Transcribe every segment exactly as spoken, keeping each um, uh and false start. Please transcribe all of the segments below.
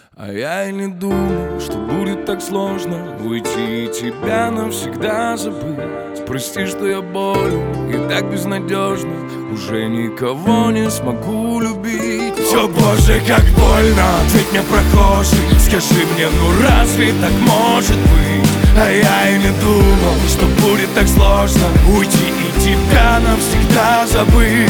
А я и не думал, что будет так сложно уйти и тебя навсегда забыть. Прости, что я болен и так безнадежно уже никого не смогу любить. Все, Боже, как больно, ответь мне, прохожий, скажи мне, ну разве так может быть? А я и не думал, что будет так сложно уйти и тебя навсегда забыть.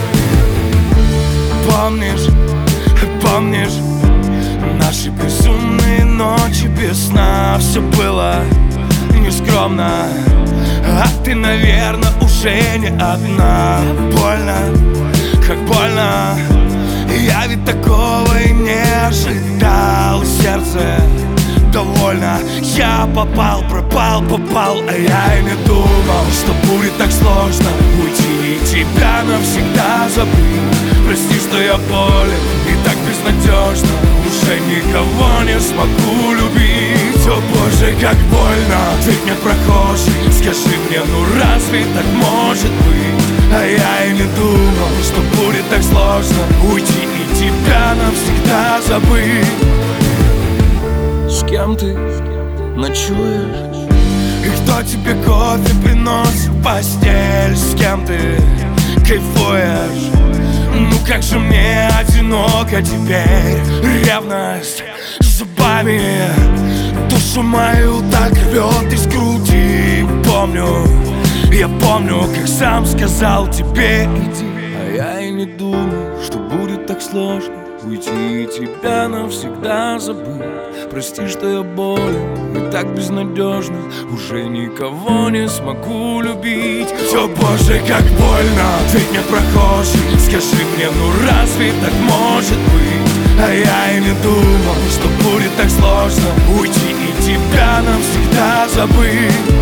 Помнишь, помнишь наши безумные ночи без сна? Все было нескромно, а ты, наверное, уже не одна. Больно, как больно, я ведь такого и не ожидал. Сердце довольно, я попал, пропал, попал. А я и не думал, что будет так сложно уйти и тебя навсегда забыть. Прости, что я болен и так безнадежно уже никого не смогу любить. О, Боже, как больно, ответь мне, прохожий, скажи мне, ну разве так может быть? А я и не думал, что будет так сложно уйти и тебя навсегда забыть. С кем ты ночуешь? И кто тебе кофе приносит в постель? С кем ты кайфуешь? Ну как же мне одиноко теперь. Ревность зубами душу мою так рвет из груди. Помню, я помню, как сам сказал тебе иди. А я и не думал, что будет так сложно уйти и тебя навсегда забыть. Прости, что я болен и так безнадежно уже никого не смогу любить. Все, Боже, как больно, ответь мне, прохожий, скажи мне, ну разве так может быть? А я и не думал, что будет так сложно уйти и тебя навсегда забыть.